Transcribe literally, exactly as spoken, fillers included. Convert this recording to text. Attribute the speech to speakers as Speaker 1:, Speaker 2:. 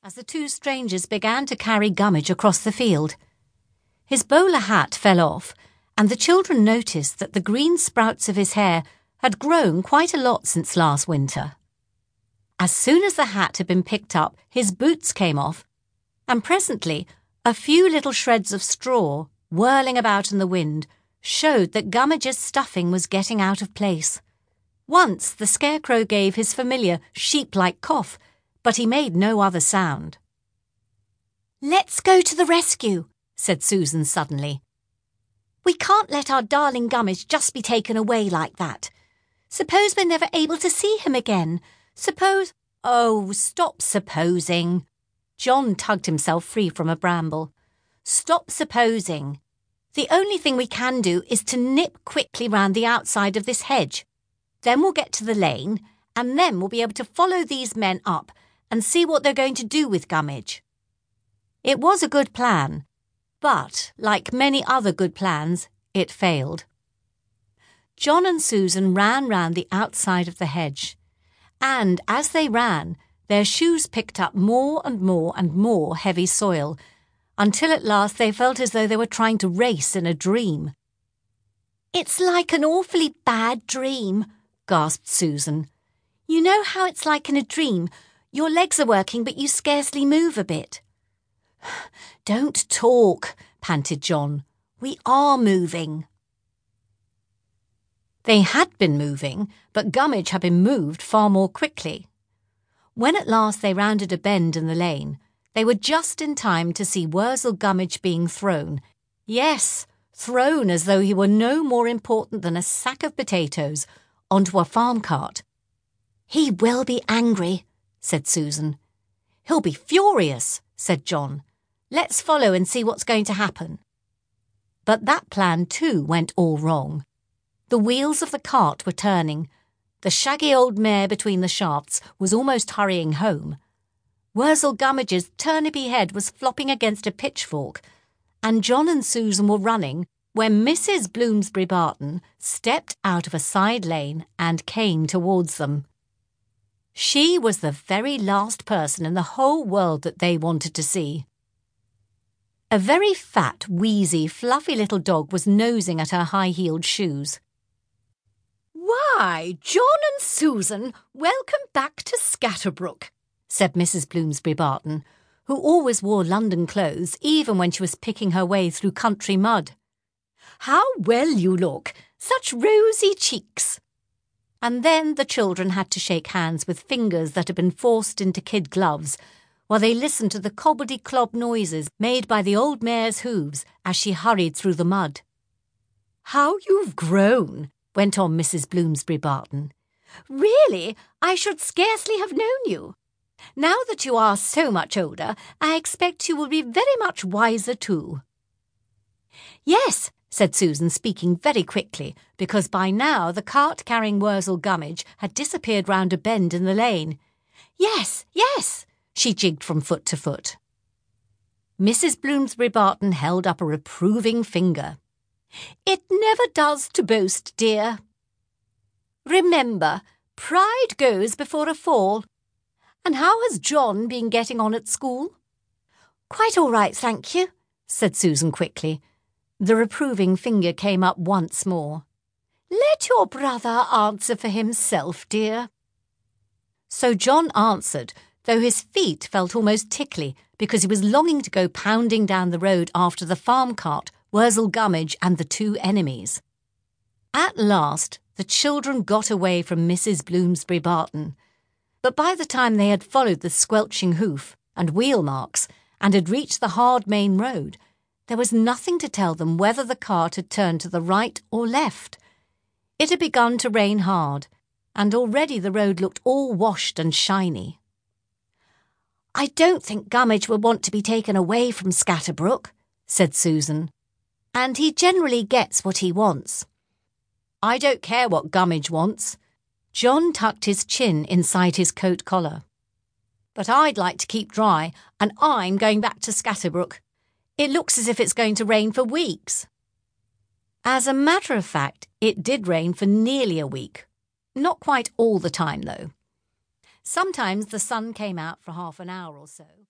Speaker 1: as the two strangers began to carry Gummidge across the field. His bowler hat fell off, and the children noticed that the green sprouts of his hair had grown quite a lot since last winter. As soon as the hat had been picked up, his boots came off, and presently a few little shreds of straw, whirling about in the wind, showed that Gummidge's stuffing was getting out of place. Once the Scarecrow gave his familiar sheep-like cough, but he made no other sound. "Let's go to the rescue," said Susan suddenly. "We can't let our darling Gummidge just be taken away like that. Suppose we're never able to see him again. Suppose—" "Oh, stop supposing." John tugged himself free from a bramble. "Stop supposing. The only thing we can do is to nip quickly round the outside of this hedge. Then we'll get to the lane, and then we'll be able to follow these men up and see what they're going to do with Gummidge." It was a good plan, but, like many other good plans, it failed. John and Susan ran round the outside of the hedge, and as they ran, their shoes picked up more and more and more heavy soil, until at last they felt as though they were trying to race in a dream. "It's like an awfully bad dream," gasped Susan. "You know how it's like in a dream? Your legs are working, but you scarcely move a bit." "Don't talk," panted John. "We are moving." They had been moving, but Gummidge had been moved far more quickly. When at last they rounded a bend in the lane, they were just in time to see Wurzel Gummidge being thrown. Yes, thrown as though he were no more important than a sack of potatoes onto a farm cart. "He will be angry," said Susan. "He'll be furious," said John. "Let's follow and see what's going to happen." But that plan too went all wrong. The wheels of the cart were turning. The shaggy old mare between the shafts was almost hurrying home. Wurzel Gummidge's turnipy head was flopping against a pitchfork, and John and Susan were running when Missus Bloomsbury Barton stepped out of a side lane and came towards them. She was the very last person in the whole world that they wanted to see. A very fat, wheezy, fluffy little dog was nosing at her high-heeled shoes. "Why, John and Susan, welcome back to Scatterbrook," said Missus Bloomsbury Barton, who always wore London clothes even when she was picking her way through country mud. "How well you look! Such rosy cheeks!" And then the children had to shake hands with fingers that had been forced into kid gloves, while they listened to the cobbledy-clob noises made by the old mare's hooves as she hurried through the mud. "How you've grown!" went on Missus Bloomsbury Barton. "Really, I should scarcely have known you. Now that you are so much older, I expect you will be very much wiser too." "Yes," said Susan, speaking very quickly, because by now the cart carrying Wurzel Gummidge had disappeared round a bend in the lane. "Yes, yes," she jigged from foot to foot. Missus Bloomsbury Barton held up a reproving finger. "It never does to boast, dear. Remember, pride goes before a fall. And how has John been getting on at school?" "Quite all right, thank you," said Susan quickly. The reproving finger came up once more. "Let your brother answer for himself, dear." So John answered, though his feet felt almost tickly because he was longing to go pounding down the road after the farm cart, Wurzel Gummidge and the two enemies. At last, the children got away from Missus Bloomsbury Barton, but by the time they had followed the squelching hoof and wheel marks and had reached the hard main road, there was nothing to tell them whether the cart had turned to the right or left. It had begun to rain hard, and already the road looked all washed and shiny. "I don't think Gummidge will want to be taken away from Scatterbrook," said Susan. "And he generally gets what he wants." "I don't care what Gummidge wants." John tucked his chin inside his coat collar. "But I'd like to keep dry, and I'm going back to Scatterbrook. It looks as if it's going to rain for weeks." As a matter of fact, it did rain for nearly a week. Not quite all the time, though. Sometimes the sun came out for half an hour or so.